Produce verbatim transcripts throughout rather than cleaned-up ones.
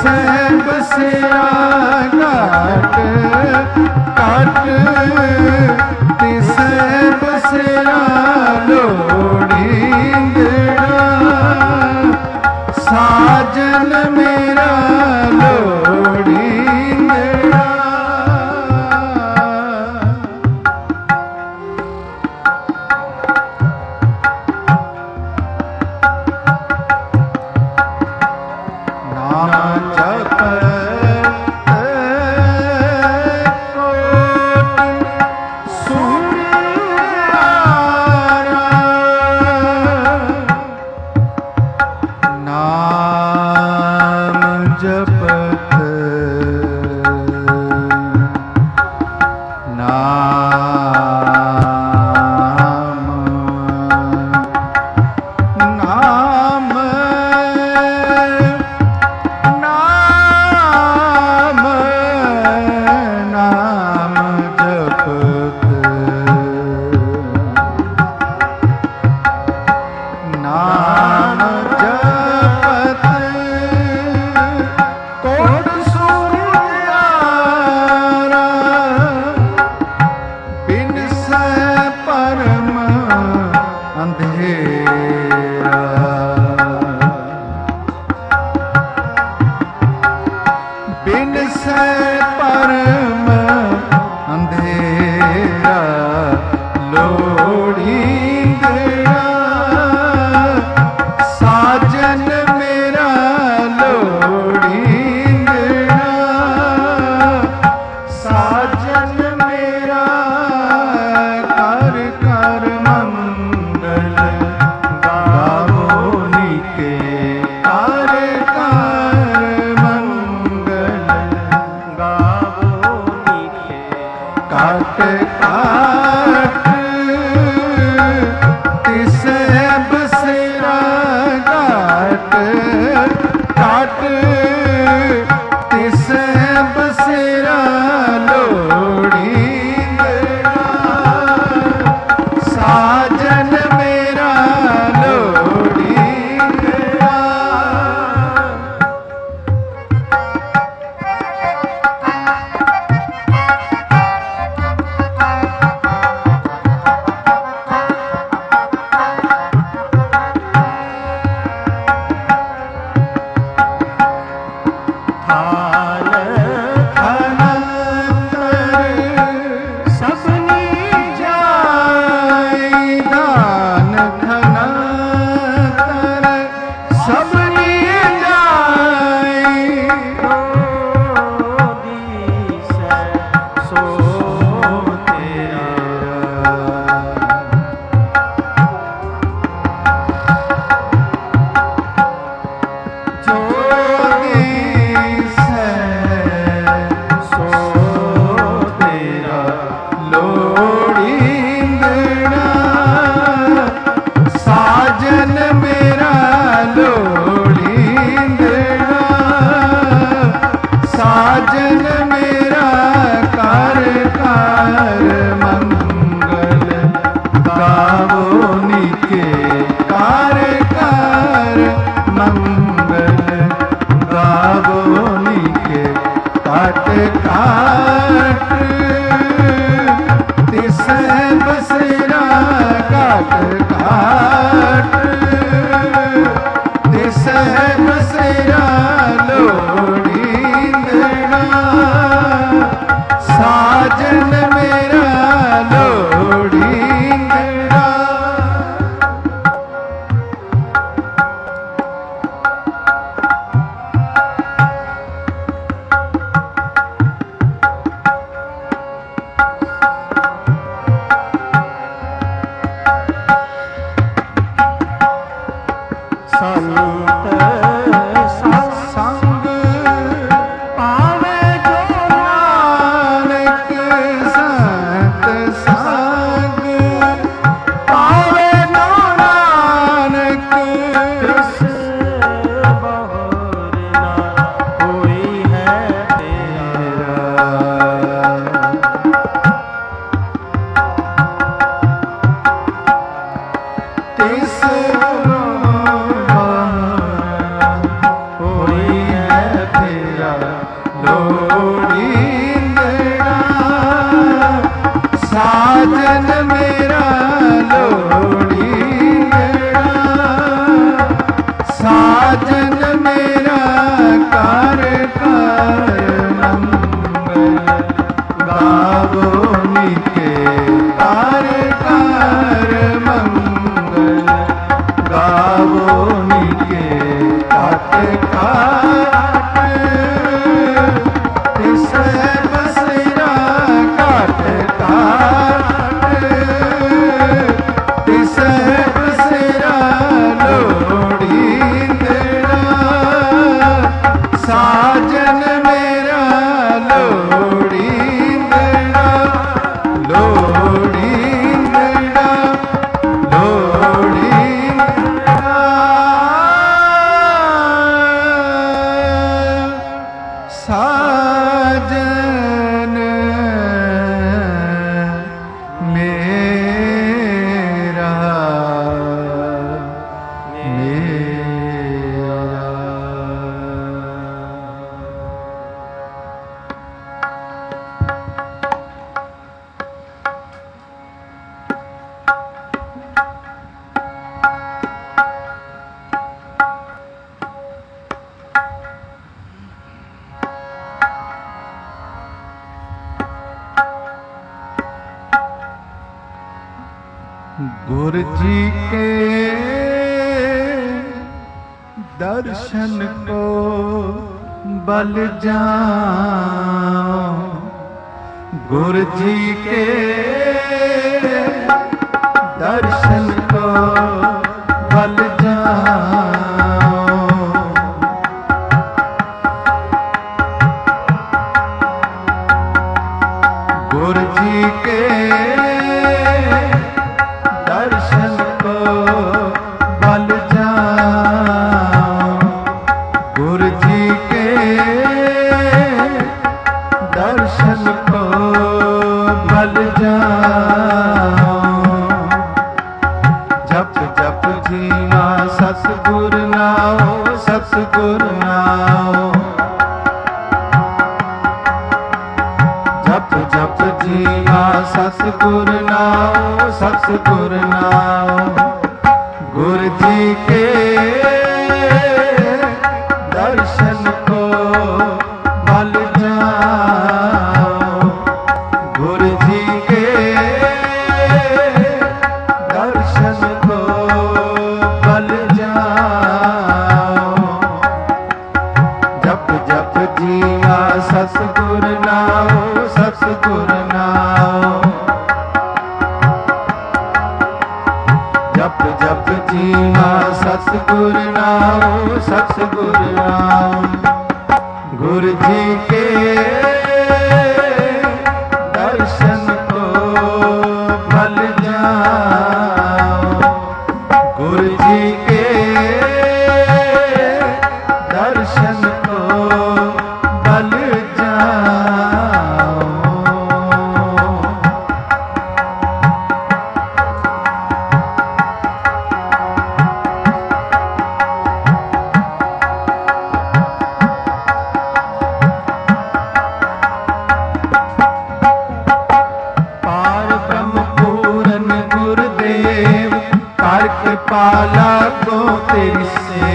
बसेरा घाट घाट तिसै बसेरा लोड़ींदड़ा साजन मेरा लोड़ींदड़ा। संग लोड़ींदड़ा साजन मेरा लोड़ींदड़ा साजन मेरा कार कार मंगल गावो निके कार कार मंगल गावो निके काट काट तिस बसेरा काट काट तिस बसेरा लोड़ींदड़ा साजन मेरा लोड़ींदड़ा लोड़ींदड़ा लोड़ींदड़ा साजन मेरा मेरा गुरु जी के दर्शन को बल जाओ गुरु जी के दर्शन को बल जाओ गुरु जी के दर्शन को बल जाओ गुरु जी के दर्शन को बल जाओ जप जप जीवा सतगुर नाओ सतगुर नाओ जप जप जीवा सतगुर नाओ सतगुर नाओ गुरु जी के दर्शन को बल जाओ गुरु जी के दर्शन को बल जाओ जप जप जीवा सतगुर नाओ सतगुर नाओ जप जप जीवा सतगुर नाओ सतगुर नाओ गुरु जी के दर्शन को बल जाओ गुरु जी के दर्शन को बल जाओ पाला को तेरी से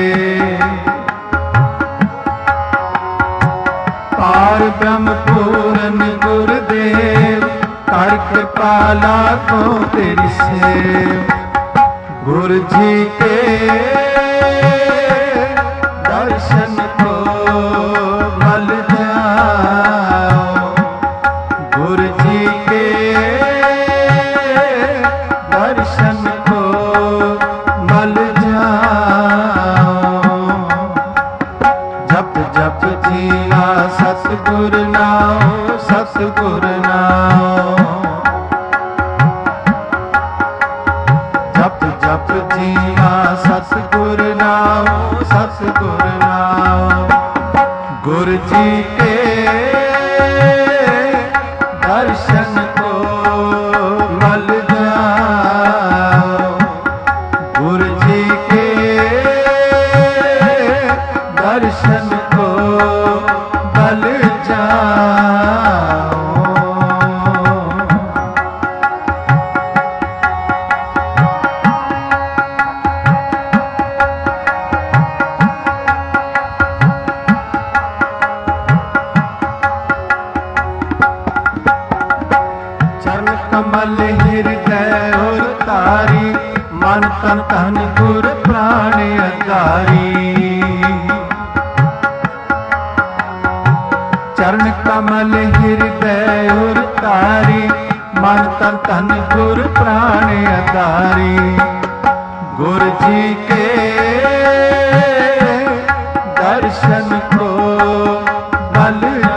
पार ब्रह्म पूरन गुरुदेव कर कृपाला को तेरी से गुरु जी के दर्शन को बल जाओ गुरु जी के दर्शन को बल जाओ जप जप जीवा सतगुर नाओ सतगुर नाओ जप जप जीवा सतगुर नाओ सतगुर नाओ गुरु जी के दर्शन को बल जाओ गुरु जी के दर्शन को बल कमल हृदय उर तारी, मन तन तन गुर प्राण आधारी। गुरु जी के दर्शन को बल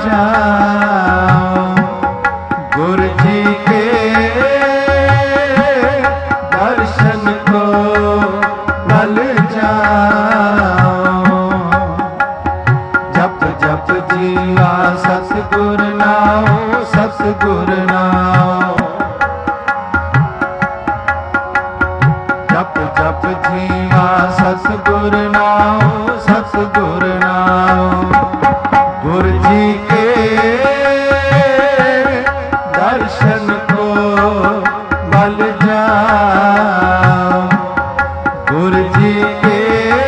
जाओ, गुरु जी के दर्शन को बल जाओ। जप जप जीवा सतगुर नाम, सतगुर नाम। जप जप जीवा सतगुर नाम, सतगुर नाम। गुरु जी के दर्शन को बल जाओ, गुरु जी के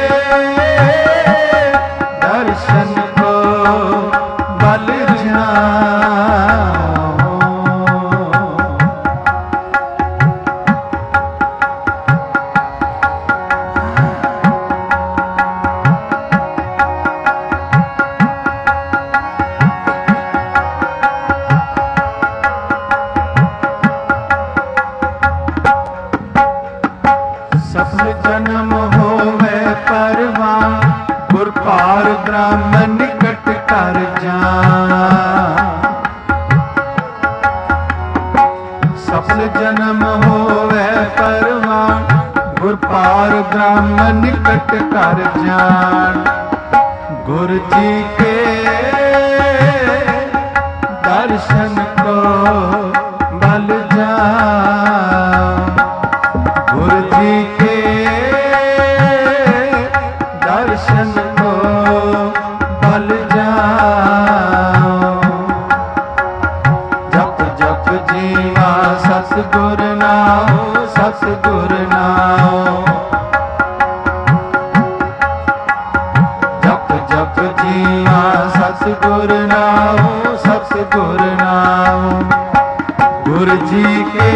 दर्शन को बल जाओ। सफल जन्म होवे परवान, गुर पार ब्रह्म निकट कर जान। सफल जन्म होवे परवान, गुर पार ब्रह्म निकट कर जान। गुरु जी के दर्शन को बल जाओ, गुरु जी के दर्शन को बल जाओ। जप जप जीवा सतगुर नाम, सतगुर नाम। जप जप जीवा सतगुर नाम, सतगुर नाम। गुरु जी के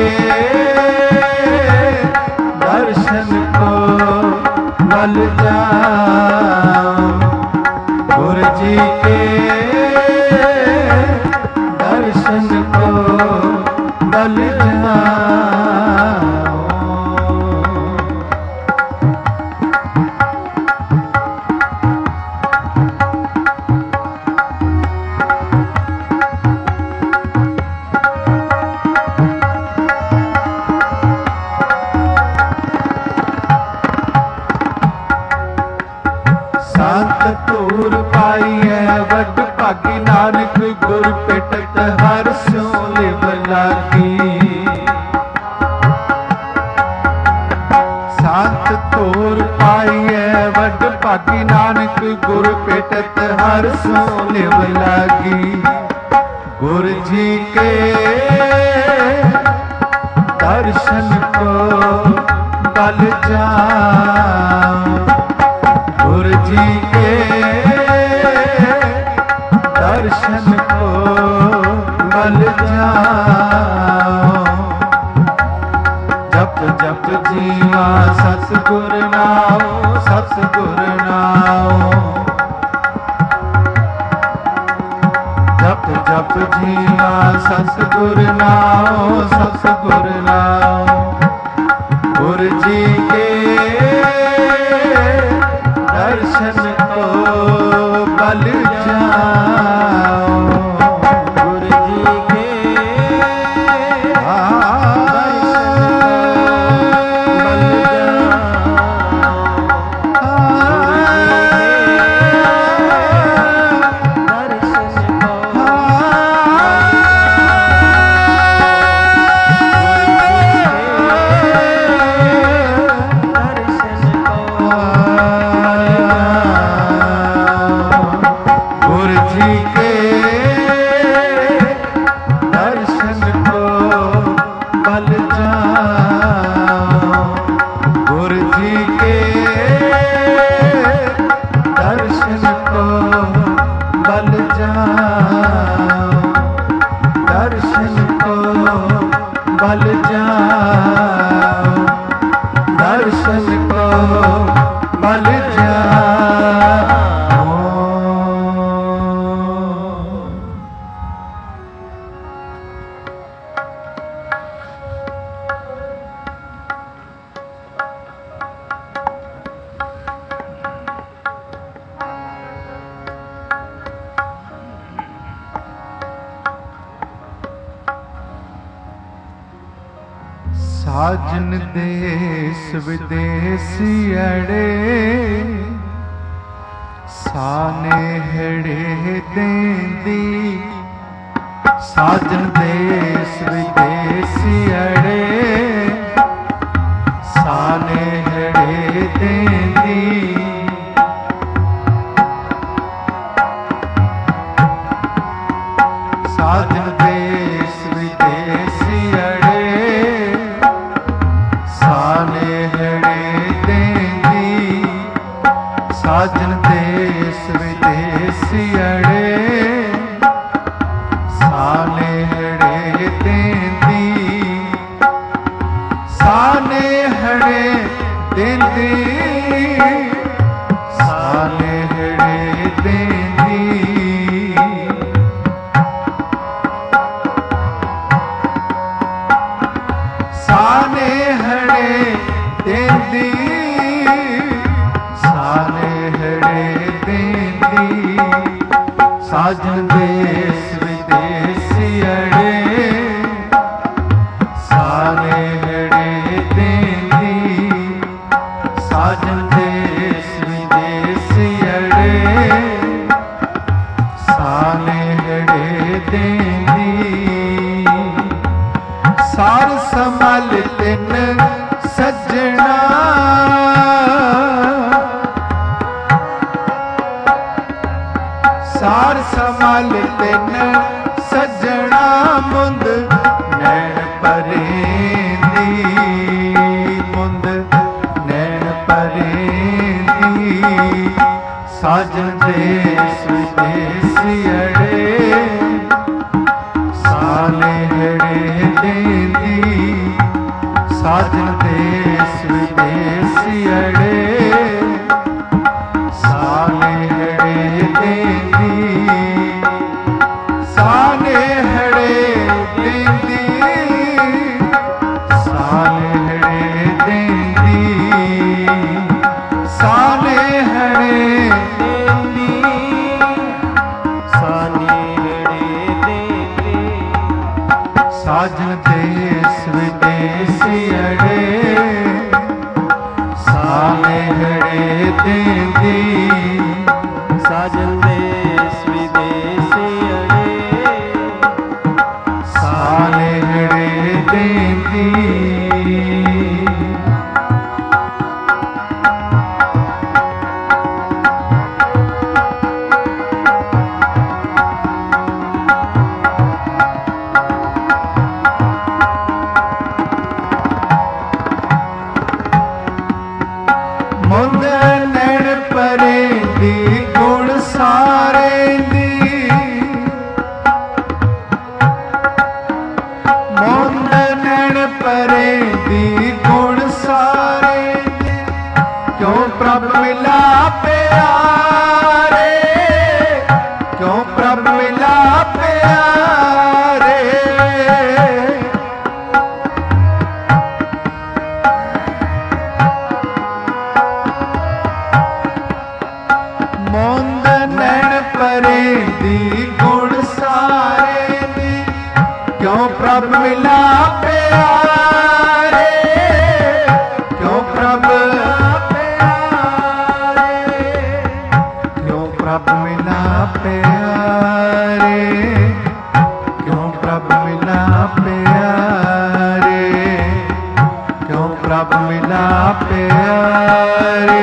दर्शन को बल जाओ, गुरु जी के दर्शन को बल जाओ। संत तूर पाइए वड भागी, नानक गुर पिटत हर स्यों लिव लागी। संत तूर पाइए वड भागी, नानक गुर पिटत हर स्यों लिव लागी। गुरु जी के दर्शन को बल जाओ, गुरु जी के दर्शन को बल जाओ। जप जप जीवा सतगुर नाम, सतगुर नाम। जप जप जीवा सतगुर नाम, सतगुर नाम। गुरु जी के दर्शन को बल जाओ, गुरु जी के बल जाओ। ਸਾਜਨ ਦੇਸ ਵਿਦੇਸੀ ਅੜੇ ਸਾਨੇਹੜੇ ਦੇਂਦੀ ਸਾਜਨ ਦੇਸ ਵਿਦੇਸੀ ਅੜੇ ਸਾਨੇਹੜੇ ਦੇਂਦੀ ਸਾਜਨ ਦੇਸ ਵਿਦੇਸੀ ਅੜੇ ਸਾਨੇਹੜੇ ਦੇਂਦੀ ਸਾਜਨ ਦੇਸ ਵਿਦੇਸੀ ਅੜੇ ਸਾਨੇਹੜੇ ਦੇਂਦੀ ਸਾਨੇਹੜੇ ਦੇਂਦੀ ਸਾਨੇਹੜੇ ਦੇਂਦੀ ਸਾਨੇਹੜੇ ਦੇਂਦੀ ਸਾਨੇਹੜੇ ਦੇਂਦੀ ਸਾਜਨ ਦੇਸ ਵਿਦੇਸੀ ਅੜੇ ਸਾਨੇਹੜੇ ਦੇਂਦੀ ਸਾਜਨ ਦੇਸ ਵਿਦੇਸੀ ਅੜੇ ਸਾਨੇਹੜੇ ਦੇਂਦੀ ਸਾਰ ਸੰਭਲ ਤਿੰਨ ਸੱਜਣਾ ਸਾਰ ਸੰਭਲ ਤਿੰਨ ਸੱਜਣਾ ਮੁੰਦ ਨੈਣ ਪਰੇਂਦੀ ਮੁੰਦ ਨੈਣ ਪਰੇਂਦੀ ਸਾਜਨ ਦੇਸ ਵਿਦੇਸੀ ਅੜੇ ਸਾਨੇਹੜੇ ਦੇਂਦੀ ਸਾਜਨ ਦੇਸ ਵਿਦੇਸੀ ਅੜੇ ਸਾਨੇਹੜੇ ਦੇਂਦੀ ਸਾਨੇਹੜੇ ਦੇਂਦੀ ਸਾਨੇਹੜੇ ਦੇਂਦੀ ਸਾਨੇਹੜੇ ਦੇਂਦੀ ਸਾਨੇਹੜੇ ਦੇਂਦੀ ਸਾਜਨ ਦੇਸ ਵਿਦੇਸੀ ਅੜੇ ਸਾਨੇਹੜੇ ਦੇਂਦੀ ਸਾਜਨ ਦੇਸ ਵਿਦੇਸੀ ਅੜੇ ਸਾਨੇਹੜੇ ਦੇਂਦੀ ਮੁੰਦ ਨੈਣ ਪਰੇਂਦੀ ਗੁਣ ਸਾਰੇਂਦੀ ਮੁੰਦ ਨੈਣ ਪਰੇਂਦੀ ਗੁਣ ਸਾਰੇਂਦੀ ਕਿਉਂ ਪ੍ਰਭ ਮਿਲਾ ਪਿਆਰੇ ਕਿਉਂ ਪ੍ਰਭ ਮਿਲਾ ਪਿਆਰੇ ਮੁੰਦ ਨੈਣ ਪਰੇਂਦੀ ਗੁਣ ਸਾਰੇਂਦੀ ਕਿਉਂ ਪ੍ਰਭ ਮਿਲਾ ਪਿਆਰੇ ਕਿਉਂ ਪ੍ਰਭ ਪਿਆਰੇ ਕਿਉਂ ਪ੍ਰਭ ਮਿਲਾ ਪਿਆਰੇ ਕਿਉਂ ਪ੍ਰਭ ਮਿਲਾ ਪਿਆਰੇ ਕਿਉਂ ਪ੍ਰਭ ਮਿਲਾ ਪਿਆਰੇ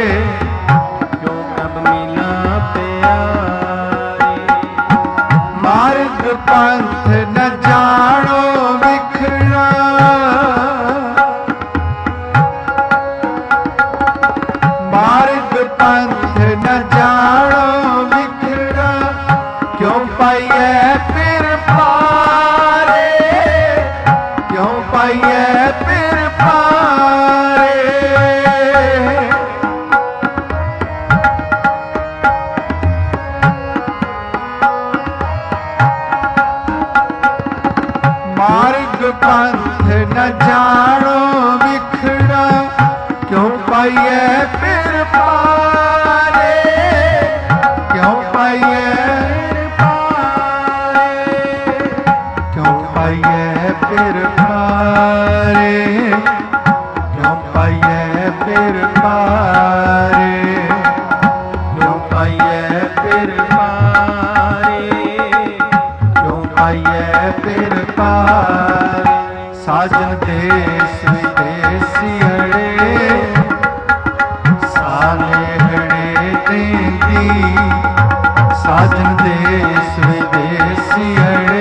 ਮਾਰਗ ਪੰਥ ਨ ਜਾਣੋ ਵਿਖਣਾ ਮਾਰਗ ਪੰਥ ਨ ਜਾਣੋ ਵਿਖਣਾ ਕਿਉਂ ਪਾਈਐ ਫਿਰ ਪਾਰੇ ਕਿਉਂ ਪਾਈਐ ਫਿਰ ਪਾਰੇ ਮਾਰਗ ਪੰਥ ਨ ਜਾਣੋ ਵਿਖੜਾ ਕਿਉਂ ਪਾਈਐ ਫਿਰ ਪਾਰੇ ਕਿਉਂ ਪਾਈਐ ਪਾਰੇ ਕਿਉਂ ਪਾਈਐ ਫਿਰ ਪਾਰੇ पारे, क्यों पाइए फिर पारे, क्यों पाइए फिर पारे, क्यों पाइए फिर पारे। साजन देश विदेसियड़े, सानेहड़े देंदी, साजन देश विदेसियड़े,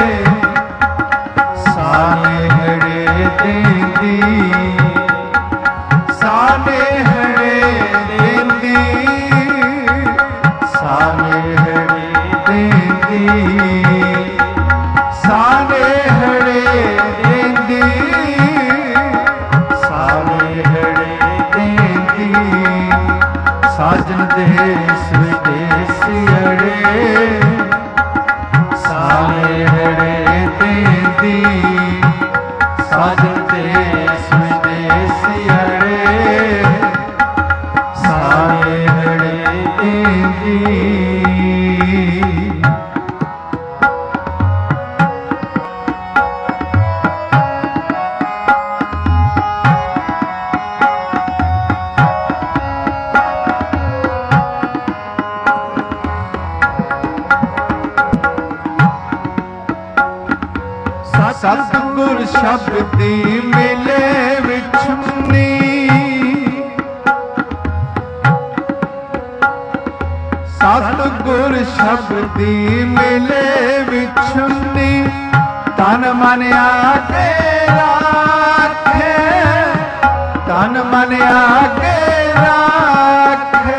सानेहड़े देंदी, सानेहड़े देंदी, सानेहड़े देंदी, सानेहड़े देंदी, सानेहड़े देंदी। साजन देश विदेसियड़े, सानेहड़े देंदी, साजन देश विदेसियड़े, सानेहड़े देंदी। सतगुर शब्दी मिले विछुनी, सतगुर शब्दी मिले विछुनी। तन मन आगे राखे, तन मन आगे राखे,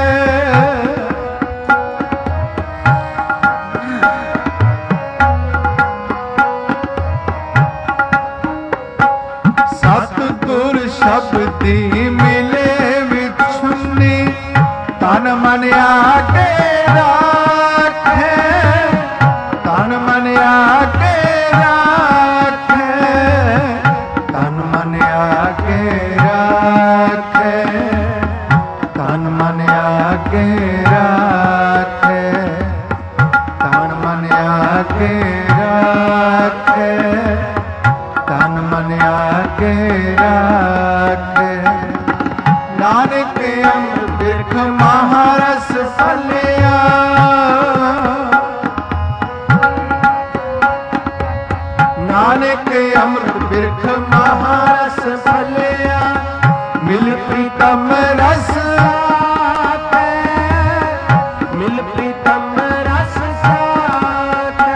सतगुर शब्दी मिले विछुनी। तन मन आगे राखे, तन मन आगे राखे, तन मन आगे राखे, तन मन आगे राखे, तन मन आगे राखे, तन मन आगे राखे। नानक अमृत बिरख महारस फलिया, नानक अमृत बिरख महारस फलिया। मिल प्रीतम रस साथे, मिल प्रीतम रस साथे।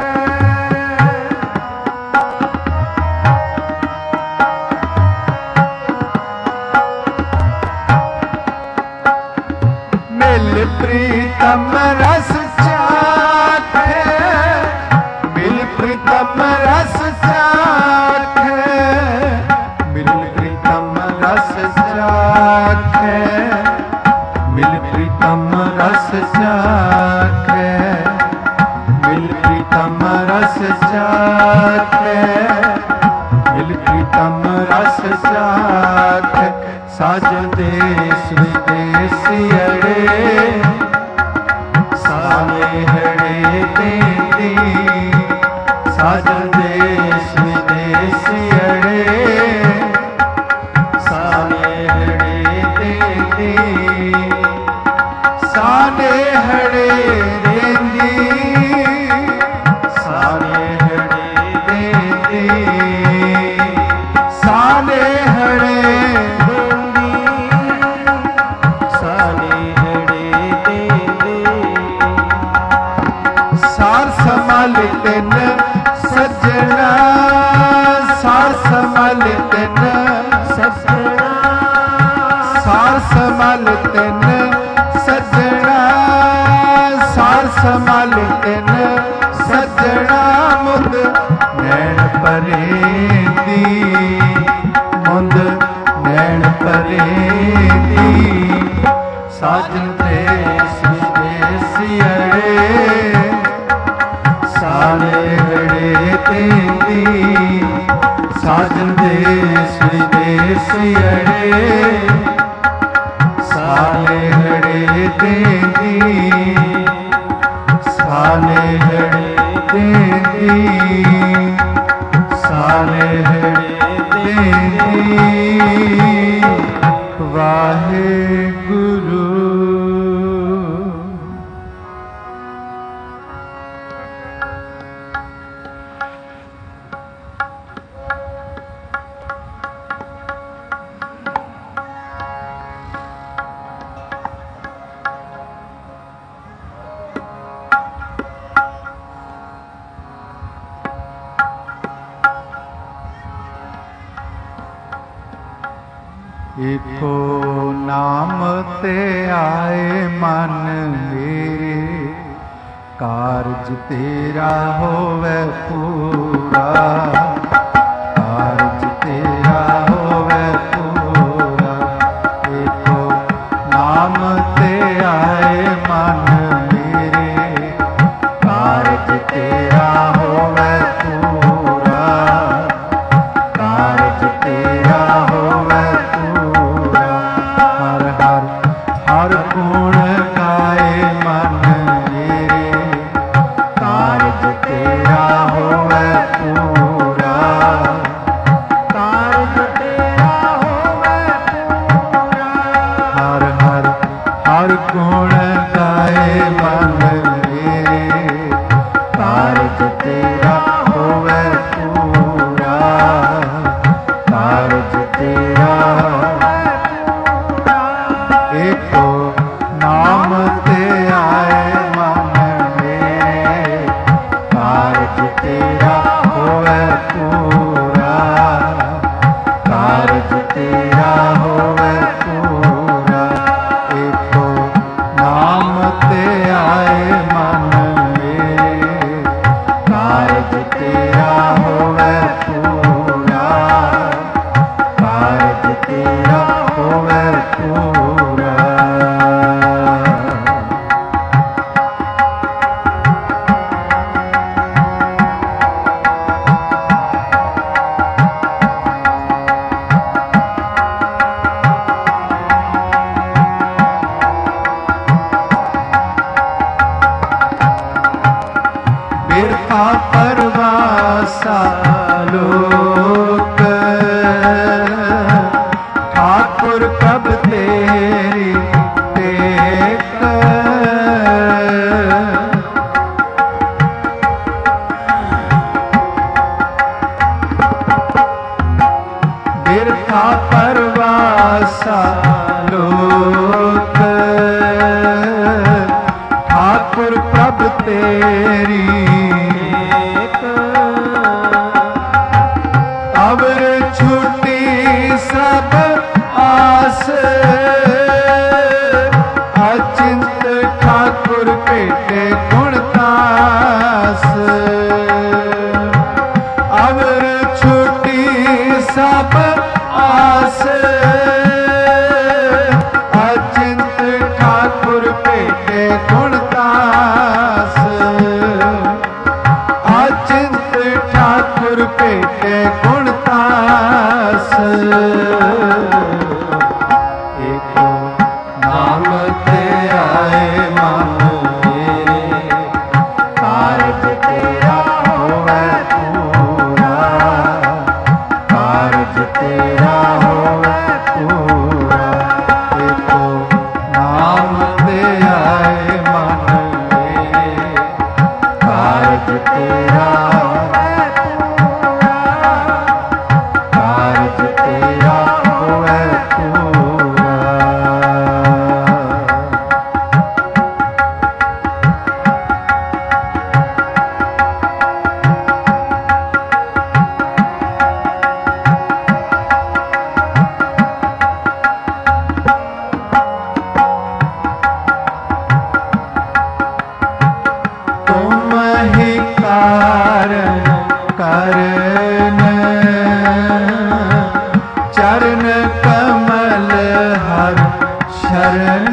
मिल प्रीतम रस चाखे, मिल प्रीतम रस चाखे, मिल प्रीतम रस चाखे, मिल प्रीतम रस चाखे, मिल प्रीतम रस चाखे, मिल प्रीतम रस चाखे। साजन देश विदेसियड़े, सानेहड़े देंदी, साजन देश विदेसियड़े, सानेहड़े देंदी, सानेहड़े देंदी, सानेहड़े देंदी, सानेहड़े तिन सजना, सार संभाल तिन सजना, सार संभाल तिन सजना, सार संभाल तिन सजना। मुंद नैन परेंदी, मुंद नैन परेंदी। साजन देश विदेसियड़े, सानेहड़े देंदी, साजन देश विदेसियड़े, सानेहड़े देंदी, सानेहड़े देंदी, ਸਨੇਹ ਦੇਂਦੀ ਵਾਹਿਗੁਰੂ। ਏਕੋ ਨਾਮ ਤੇ ਆਏ ਮਨ ਮੇਰੇ, ਕਾਰਜ ਤੇਰਾ ਹੋਵੇ ਪੂਰਾ, ਕਾਰਜ ਤੇਰਾ ਹੋਵੇ ਪੂਰਾ। ਏਕੋ ਨਾਮ ਤੇ ਆਏ ਮਨ ਮੇਰੇ, ਕਾਰਜ ਤੇਰਾ ਹੋਵੇ ਪੂਰਾ, ਕਾਰਜ ਤੇਰਾ ਹੋਵੇ ਹਰ ਗੁਣ ਗਾਏ ਮਨ ਮੇਰੇ, ਕਾਰਜ ਤੇਰਾ ਹੋਵੇ ਪੂਰਾ, ਕਾਰਜ ਤੇਰਾ ਹੋਵੇ ਪੂਰਾ। ਹਰ ਹਰ ਹਰ ਗੁਣ ਗਾਏ ਮਨ ਮੇਰੇ, ਕਾਰਜ ਤੇਰਾ ਹੋਵੇ ਪੂਰਾ, ਕਾਰਜ ਤੇਰਾ। ਏਕੋ ਨਾਮ ਤੇ ਆਏ ਮਨ ਮੇਰੇ, ਕਾਰਜ ਤੇਰਾ ਹੋਵੇ ਪੂਰਾ, ਕਾਰਜ ਤੇਰਾ ਹੋਵੇ ਪੂਰਾ। ਏਕੋ ਨਾਮ ਤੇ ਆਏ ਮਨ ਮੇਰੇ, ਕਾਰਜ ਤੇਰਾ ਹੋਵੇ ਪੂਰਾ, ਕਾਰਜ ਤੇਰਾ ਹੋਵੇ ਪੂਰਾ। ਬਿਰਥਾ ਪਰਵਾਸਾ ਲੋਕ, ਠਾਕੁਰ ਪ੍ਰਭ ਤੇਰੀ ਟੇਕ। ਬਿਰਥਾ ਪਰਵਾਸਾ ਲੋਕ, ਠਾਕੁਰ ਪ੍ਰਭ ਤੇਰੀ ਟੇਕ। ਅਵਰ ਛੁਟੀ ਸਭ ਆਸ, ਅਚਿੰਤ ਠਾਕੁਰ ਭੇਟੇ ਗੁਣ ਤਾਸ। ਅਵਰ ਛੁਟੀ ਸਭ ਆਸ, ਅਚਿੰਤ ਠਾਕੁਰ ਭੇਟੇ ਗੁਣ ਤਾਸ। ਅਚਿੰਤ ਠਾਕੁਰ ਭੇਟੇ ਗੁਣ ਤਾਸ। ਏਕੋ ਨਾਮ ਤੇ ਆਏ ਮਨ ਮੇਰੇ, ਕਾਰਜ ਤੇਰਾ ਹੋਵੇ ਪੂਰਾ, ਕਾਰਜ ਤੇਰਾ ਹੋਵੇ ਪੂਰਾ। ਏਕੋ ਨਾਮ ਤੇ ਆਏ ਮਨ ਮੇਰੇ, ਕਾਰਜ ਤੇਰਾ ਹੋਵੇ ਪੂਰਾ, ਕਾਰਜ ਤੇਰਾ ਹੋਵੇ ਪੂਰਾ। ਤੁਮ ਹੀ ਕਾਰਨ ਕਰਨ, ਚਰਨ ਕਮਲ ਹਰ ਸ਼ਰਨ।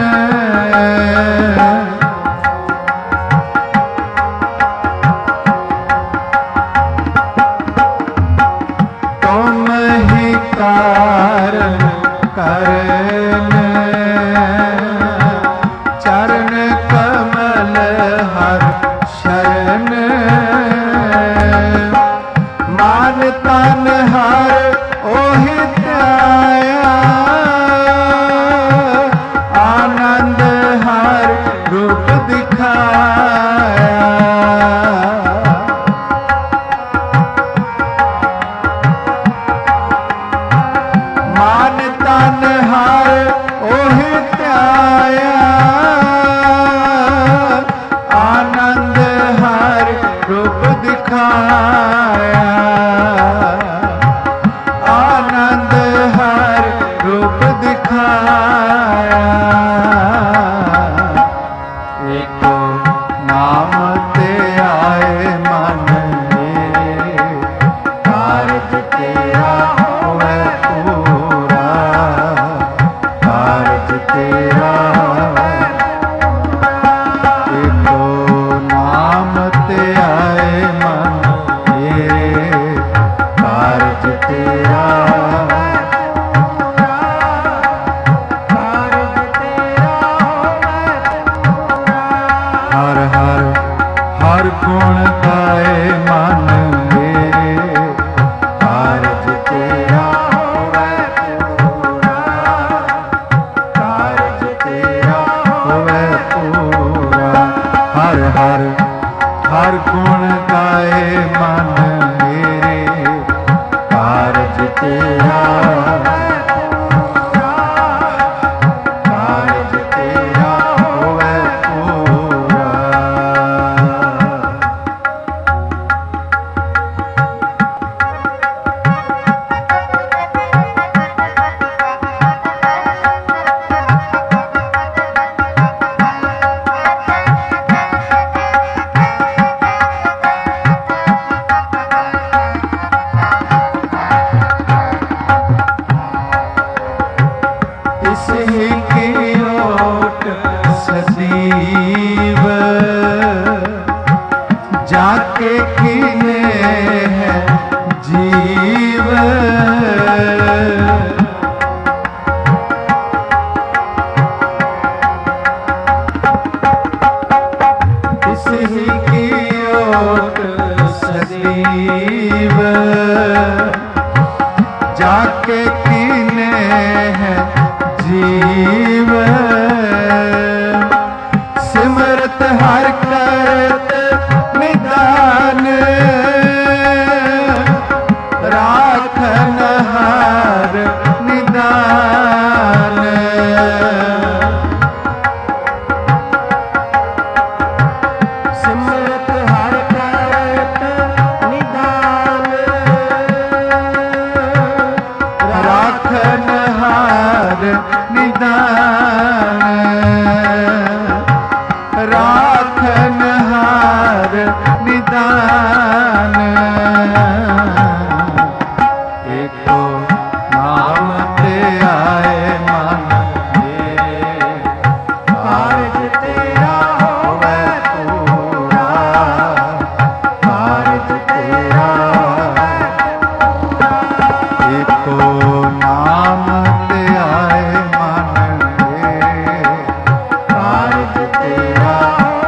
ਤੁਮ ਹੀ ਕਾਰਨ ਕਰਨ, ਚਰਨ ਕਮਲ ਹਰ ਸ਼ਰਨ। ਮਾਨ दिखाया। मान तन हर ओहि त्याया, आनंद हर रूप दिखाया। आनंद हर रूप दिखाया। एको नाम ते आए मन मेरे, कारज तेरा होवे पूरा। कारज तेरा एको नाम ते आए मन मेरे, कारज तेरा। हर हर हर गुण गाए मन मेरे, कारज तेरा होवे पूरा। कारज तेरा होवे पूरा। हर हर हर गुण गाए मन मेरे, कारज तेरा। कारज तेरा होवे पूरा। इसही की ओट सजीव, जाके कीने है जीव। इसही की ओट सजीव, जाके कीने है जीव। सिमरत हर करत निदान, राखन हर निदान। सिमरत हर करत निदान, राखन हर निदान। राखन हार निदान। एको नाम ते आए मन मेरे, कारज तेरा होवे पूरा। कारज तेरा एको नाम ते आए मन मेरे, कारज तेरा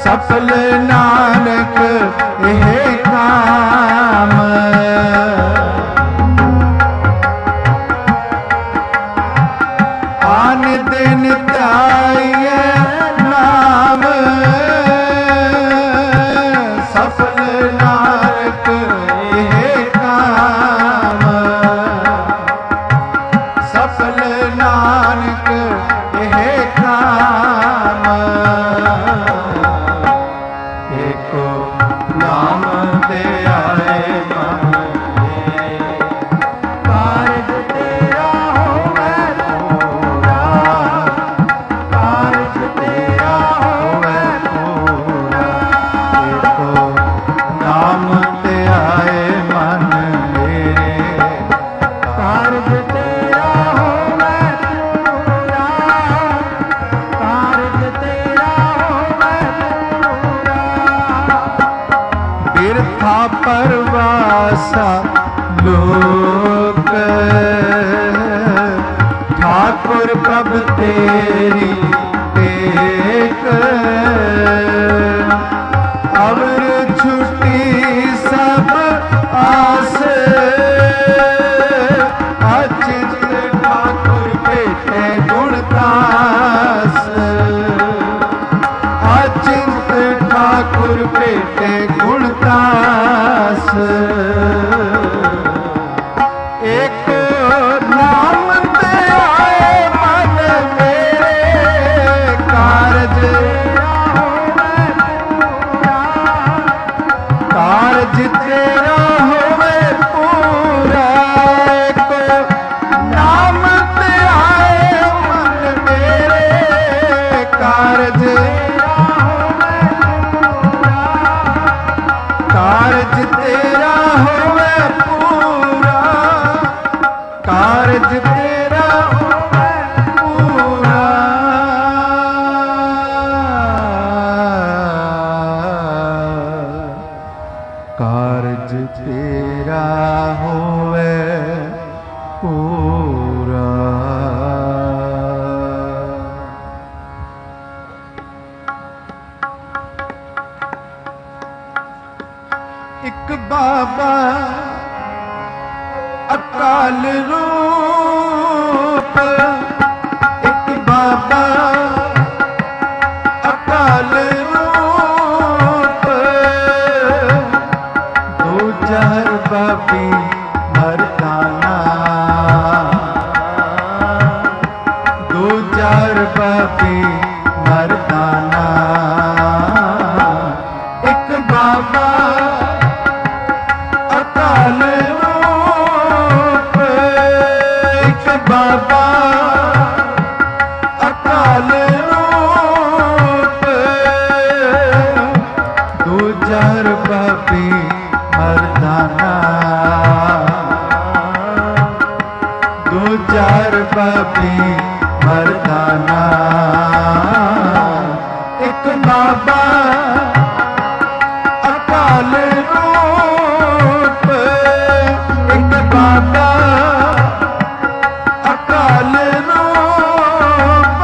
सफल नानक यह काम। आन दिन ध्याये नाम सफल नानक यह काम। सफल नानक यह काम। एको नाम ते आए मन कारज तेरा होवे पूरा। कारज तेरा होवे पूरा। एको नाम ते आए मन मेरे कारज तेरा होवे पूरा। कारज तेरा होवे पूरा। बिरथा परवासा लोक ठाकुर प्रभ तेरी टेक। अवर छुटी सब आस अचित ठाकुर भेटे गुणदास। अचित ठाकुर भेटे गुणदास। एक नाम ते आए मन मेरे कारज कारज तेरा होवे पूरा। एक नाम ते आए मन मेरे कारज कारज तेरा होवे पूरा। कारज तेरा होवे पूरा। कारज तेरा होवे पूरा। एक बाबा अकाल रूप। एक बाबा अकाल रूप। दो जहर बाबी मरदाना। दो जहर बाबी मरदाना। एक बाबा अकाल रूप। एक बाबा अकाल रूप। दो जहर बाबी मरदाना। दो जहर बाबी मरदाना। एक बाबा अकाल रूप। एक बाबा अकाल रूप।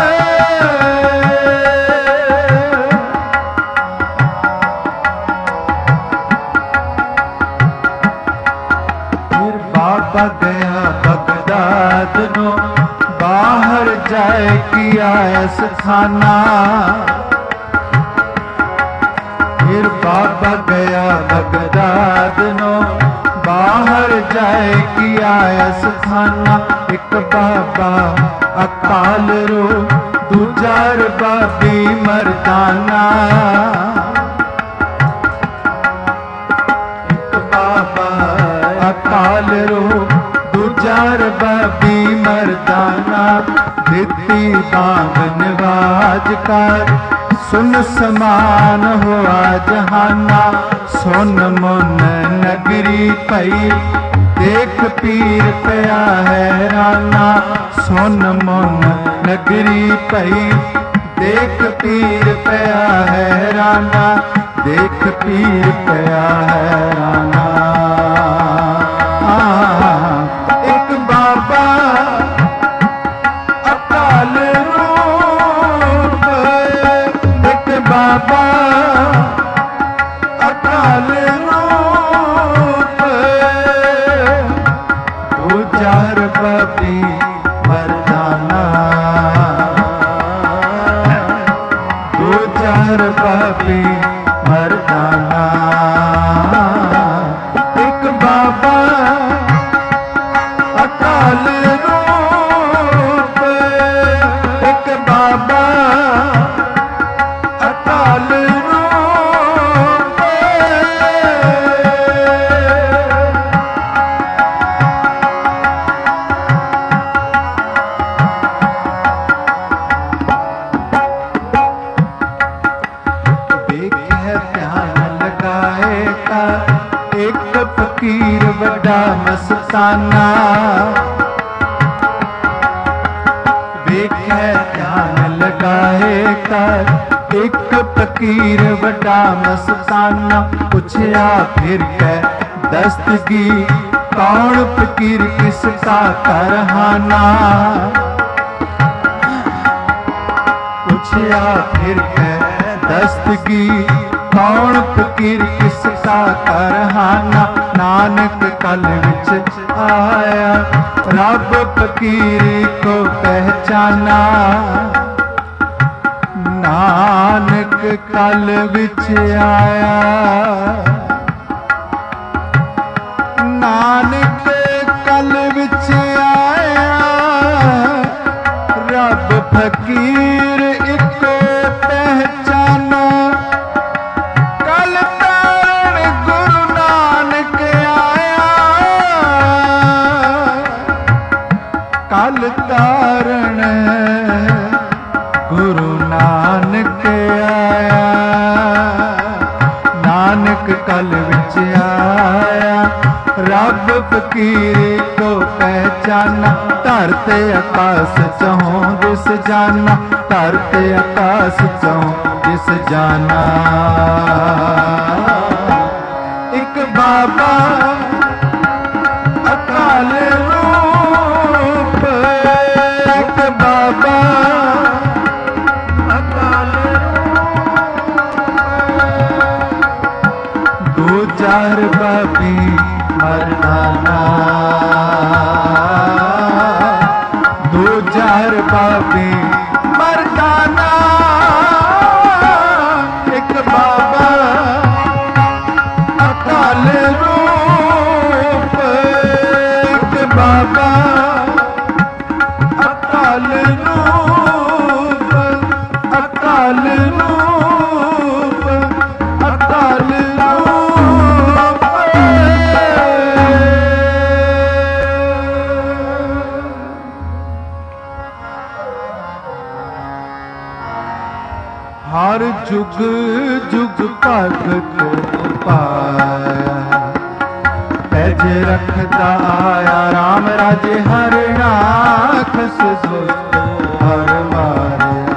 फिर बाबा गया बगदाद नो बाहर जाए किया ऐस खाना। फिर बाबा गया बगदाद नो बाहर जाए किया ऐस खाना। एक बाबा अकाल रो दूजा बाबी मरदाना। एक बाबा अकाल रो दूजा बाबी मरदाना। दिती बांग निवाज कर सुन समान हुआ जहाना। सुन मुन नगरी पई देख पीर पया हैराना। सुन मुन नगरी पई देख पीर पया हैराना। देख पीर पया हैराना। एक बाबा अकाल रूप। एक बाबा ਅਕਾਲ ਰੂਪ ਉਜਾਰ ਪਾਪੀ ਮਰਦਾਨਾ ਉਜਾਰ ਪਾਪੀ ਮਰਦਾਨਾ ਇੱਕ ਬਾਬਾ ਅਕਾਲ ਰੂਪ ਇੱਕ ਬਾਬਾ ਅਕਾਲ ਰੂਪ ਵੇਖਿਆ ਧਿਆਨ ਲਗਾਏ ਕਾ ਇੱਕ ਫਕੀਰ ਵੱਡਾ ਮਸਤਾਨਾ ਵੇਖਿਆ ਧਿਆਨ ਲਗਾਏ ਕਰ ਇੱਕ ਫਕੀਰ ਵੱਡਾ ਮਸਤਾਨਾ ਪੁੱਛਿਆ ਫਿਰ ਕੈ ਦਸਤਗੀ ਕੌਣ ਫਕੀਰ ਕਿਸ ਕਾ ਕਰਹਾਨਾ ਪੁੱਛਿਆ ਫਿਰ ਕੈ ਦਸਤਗੀ ਕੌਣ ਫਕੀਰ ਕਿਸ ਕਾ ਕਰਹਾਨਾ ਨਾਨਕ ਕਲ ਵਿੱਚ ਆਇਆ ਰੱਬ ਫਕੀਰ ਕੋ ਪਹਿਚਾਨਾ ਨਾਨਕ ਕਲ ਵਿੱਚ ਆਇਆ ਨਾਨਕ ਕਲ ਵਿੱਚ ਆਇਆ ਰੱਬ ਫਕੀਰ ਇੱਕੋ ਪਹਿਚਾਨਾ ਕਲ ਤਾਰਨ ਗੁਰੂ ਨਾਨਕ ਆਇਆ ਕਲ ਤਾਰਨ ਗੁਰੂ ਨਾਨਕ ਆਇਆ ਨਾਨਕ ਕਲ ਵਿੱਚ ਆਇਆ ਰੱਬ ਫਕੀਰ ਕੋ ਪਹਿਚਾਨਾ ਧਰਤੇ ਆਕਾਸ ਚਹੋਂ ਦਿਸ ਜਾਨਾ ਧਰਤੇ ਆਕਾਸ ਚਹੋਂ ਦਿਸ ਜਾਨਾ ਇੱਕ ਬਾਬਾ ਅਕਾਲ ਰੂਪ ਇੱਕ ਬਾਬਾ ਅਕਾਲ ਰੂਪ ਦੋ ਚਾਰ ਬਾਬੀ ਮਰਦਾਨਾ ਦੋ ਚਾਰ ਬਾਬੀ ਮਰਦਾਨਾ ਇੱਕ ਬਾਬਾ ਅਕਾਲ ਰੂਪ ਇੱਕ ਬਾਬਾ ਅਕਾਲ ਰੂਪ ਅਕਾਲ ਰੂਪ ਅਕਾਲ ਰੂਪ ਹਰ ਜੁਗ ਜੁਗ ਭਗਤ ਪਾਇਆ ਪੈਜ ਰੱਖਦਾ ਆਇਆ ਰਾਮ ਰਾਜੇ ਹਰ ਰਾਖਸ ਦੁਸ਼ਟ ਹਰ ਮਾਰਿਆ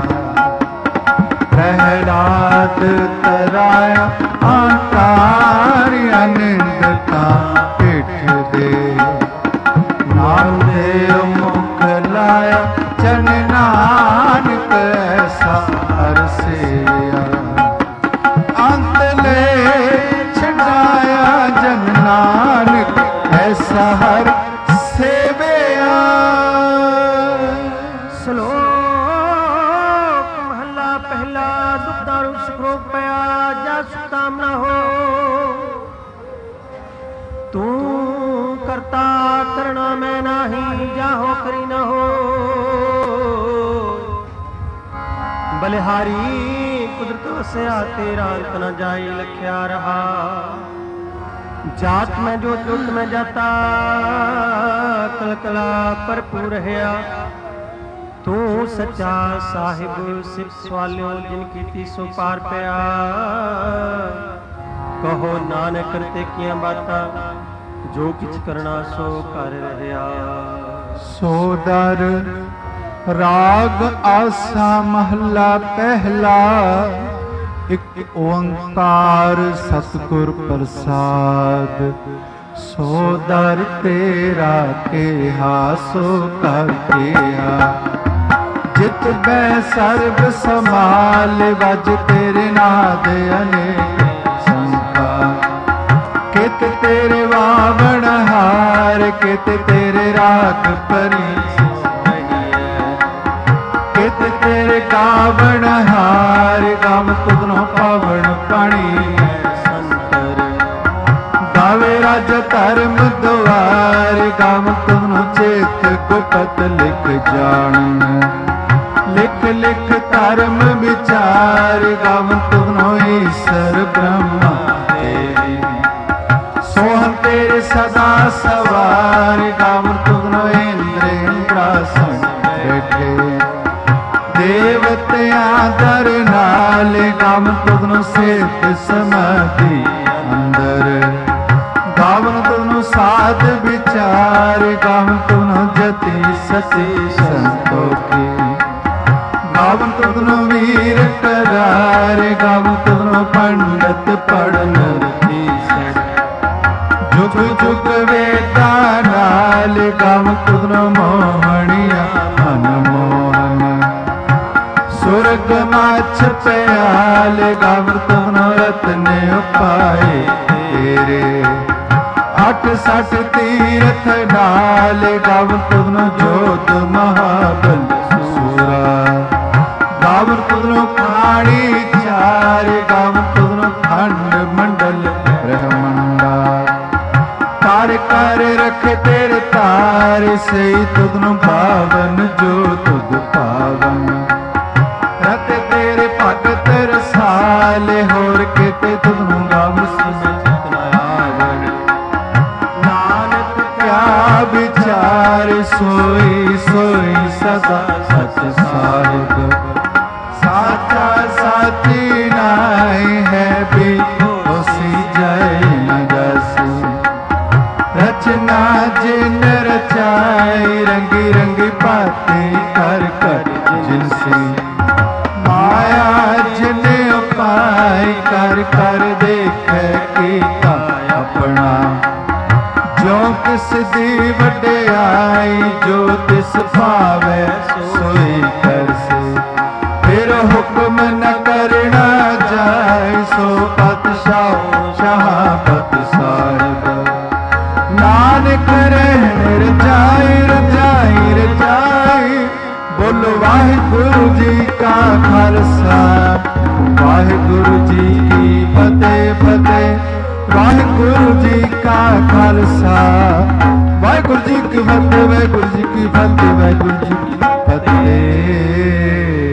ਪ੍ਰਹਿਲਾਦ ਤਰਾਇਆ ਆਕਾਰ ਅਨੰਦ ਕਾ ਪਿੱਠ ਦੇ ਨਾਮ ਦੇ ਮੁਖ ਲਾਇਆ ਚਨ ਨਾਨਕ ਐਸਾ ਅਰਸਿਆ ਅੰਤ ਲੈ ਛਡਾਇਆ ਜਨ ਨਾਨਕ ਐਸਾ ਹਰ ਸੇਵਿਆ ਸ਼ਲੋਕ ਮਹਲਾ ਪਹਿਲਾ ਦੁਖਦਾਰੂ ਸੁਖਰੋਗ ਪਿਆ ਜਾ ਸੁਤਾਮ ਨਾ ਹੋ ਤੂੰ ਕਰਤਾ ਕਰਣਾ ਮੈਂ ਨਹੀਂ ਜਾਹੋ ਕਰੀ ਨਾ ਹੋ ਬਲਿਹਾਰੀ ਕੁਦਰਤ ਵਸਿਆ ਤੇਰਾ ਅੰਤ ਨਾ ਜਾਈ ਲਖਿਆ ਰਹਾ ਜਾਤ ਮੈਂ ਜੋ ਜੁਟ ਮੈਂ ਜਾਤਾ ਕਲਕਲਾ ਭਰਪੂਰ ਰਹਾ ਤੂੰ ਸੱਚਾ ਸਾਹਿਬ ਸਿਫ ਸਵਾਲਿਓ ਜਿਨ ਕੀਤੀ ਸੋ ਪਾਰ ਪਿਆ ਕਹੋ ਨਾਨਕ ਕਰਤੇ ਕੀਆਂ ਬਾਤਾਂ ਜੋ ਕਿਛ ਕਰਨਾ ਸੋ ਕਰ ਰਿਹਾ ਸੋ ਦਰ ਰਾਗ ਆਸਾ ਮਹਲਾ ਪਹਿਲਾ ਇੱਕ ਓੰਕਾਰ ਸਤਿਗੁਰ ਪ੍ਰਸਾਦ ਸੋ ਦਰ ਤੇਰਾ ਕਿਹਾ ਸੋ ਕਰ ਕਿਹਾ जित मैं सर्व समाल बज तेरे नाद अनेक संका कित तेरे वावण हार कित तेरे राग परी कित तेरे गावण हार गम तुधनो पावण पाणी गावे राज धर्म द्वार गम तुधनो चेत गुपत लिख जान लिख लिख धर्म विचार गम तुधनो ईश्वर ब्रह्मा तेरी सोहन तेरे सदा सवार गम तुधनो इंद्र इंद्रासन बैठे देवतिया दर नाल गम तुधनो सेत समाधि अंदर गावन तुधनो साध विचार गम तुधनो जति सती संतोखी गावन तुधनो वीर करार गावन तुधनो पंडित पढ़न जुग जुग वेदा नाल गावन तुधनो मोहनिया मनमोहन सुरग माछ प्याल गावन तुधनो रत्न उपाय तेरे अठ सठ तीर्थ नाल गावन तुधनो जोत महाबल सूरा गावन तुधनो प्राणी चार गावन तुधनो खंड मंडल ब्रह्मंडा तार कर रख तेरे तार से तुधनो पावन जो तुध पावन रत तेरे भगत रसाल होर केते तुधनो गावन सुन नानक क्या विचार सोई सोई सदा सच साहिब साचा साची नाई है भी उसी जय न जैसी रचना जिन रचाई रंगी रंगी बातें कर कर जिनसी माया जिन उपाय कर कर देख कीता अपना जो किस दी वड्याई जो तिस पावे सोई कर से फिर हुक्म न करना जाए सो पातशाह शहाबत साहिब नानक रहन रजाई रजाई रजाई बोलो वाहिगुरु जी का खालसा वाहिगुरु जी की फतेह फतेह वाहिगुरु जी का खालसा वाहिगुरु जी की फतेह वाहिगुरु जी की फतेह वाहिगुरु जी की फतेह।